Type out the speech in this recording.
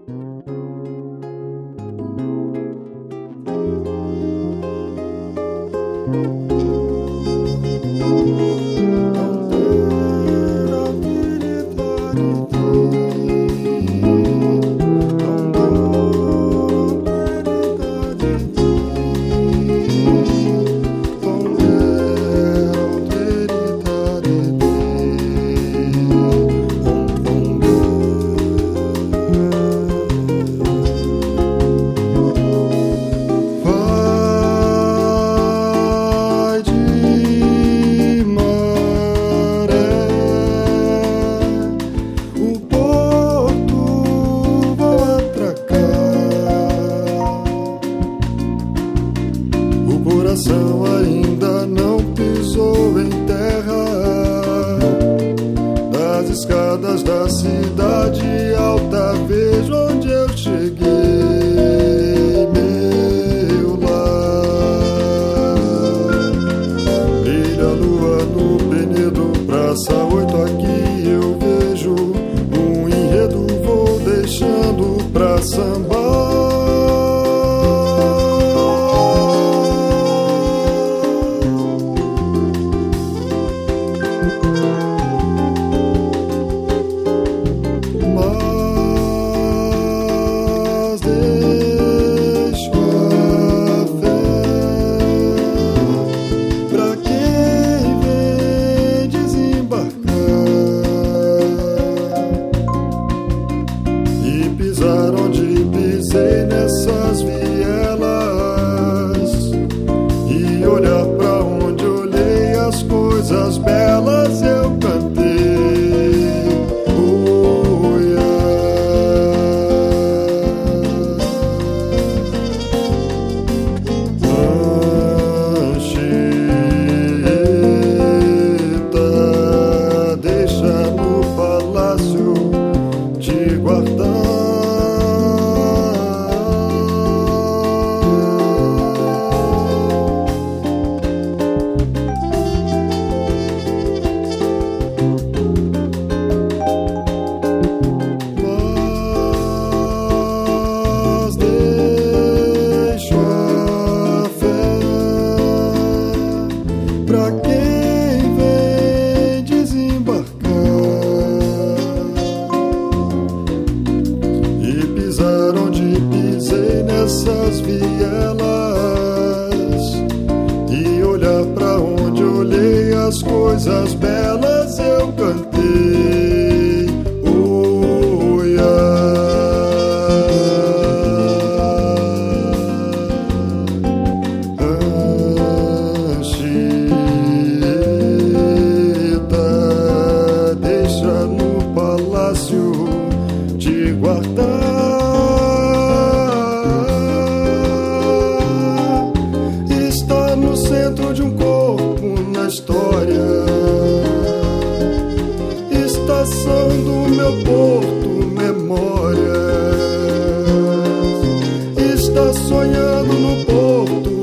Ainda não pisou em terra. Das escadas da cidade alta vejo onde eu cheguei, meu lar. Brilha a lua no Penedo, praça 8 aqui eu vejo. Um enredo vou deixando pra sambar. Onde pisei nessas vielas e olhar pra onde olhei as coisas belas eu cantei. Oh, Anchieta, deixa no palácio te guardar. Pra quem vem desembarcar e pisar onde pisei nessas vielas e olhar pra onde olhei as coisas belas eu cantei. Oh, yeah. Te guardar. Está no centro de um corpo na história, estação do meu porto, memória. Está sonhando no porto